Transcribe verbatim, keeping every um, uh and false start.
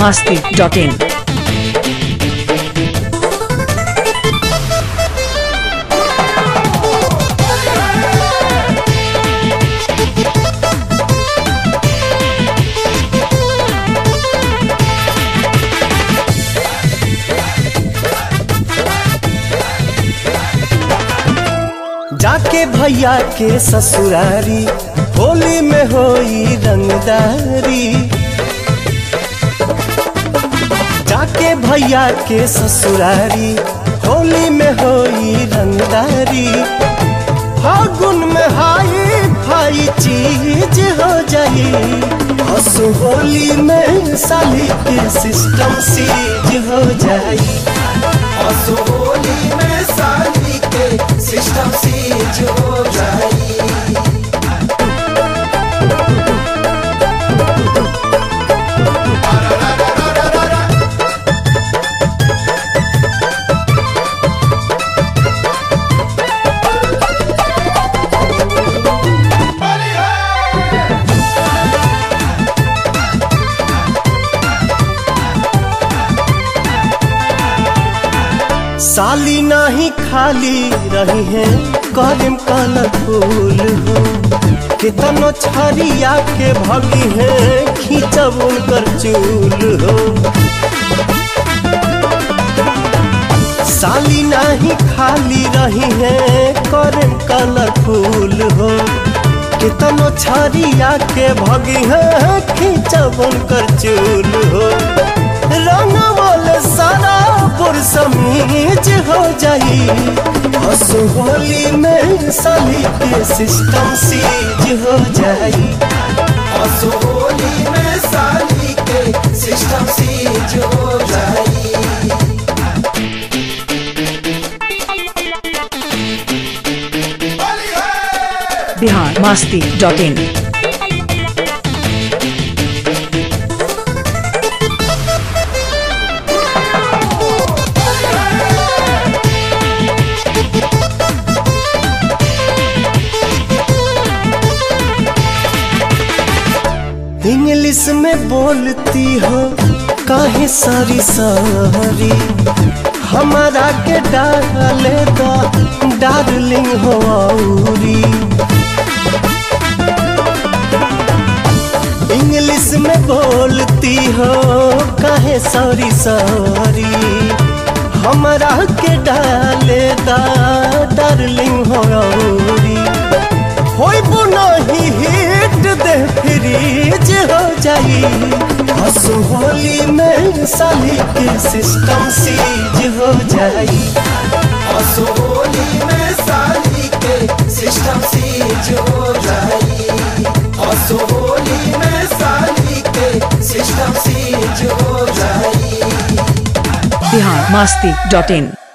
Masti dot इन। जाके भैया के ससुरारी होली में होई रंगदारी। जाके भैया के ससुरारी होली में होई रंगदारी। फागुन में हाई फाई चीज हो जाई। हंसू होली में साली के सिस्टम सीज हो जाई। हंसू होली में साली के सिस्टम सीज हो जाई। साली नहीं खाली रही है कलम कलरफुल हो। कितनो छरिया के भगी है खींचब उनकर चूल हो। साली नहीं खाली रही है कलम कलरफुल हो। कितनो छरिया के भगी है खींचब उनकर चूल हो। रंग वाले सारा पुरसमीज हो जाई। हंसू होली में साली के सिस्टम सीज हो जाई। हंसू होली में साली के सिस्टम सीज हो जाई। Bihar Masti dot in. English में बोलती हो काहे सारी सारी। हमारा के डाले दा डार्लिंग हो आउरी। इंग्लिश में बोलती हो काहे सारी सारी। हमारा के डाले दा डार्लिंग हो आउरी। होई बुनाही हिट दे फ्रीज हो जाई। हंसू होली में साली के सिस्टम सीज हो जाई। हंसू होली में साली के सिस्टम सीज हो जाई। हंसू होली में साली के सिस्टम सीज हो जाई। बिहार मास्ती डॉट इन।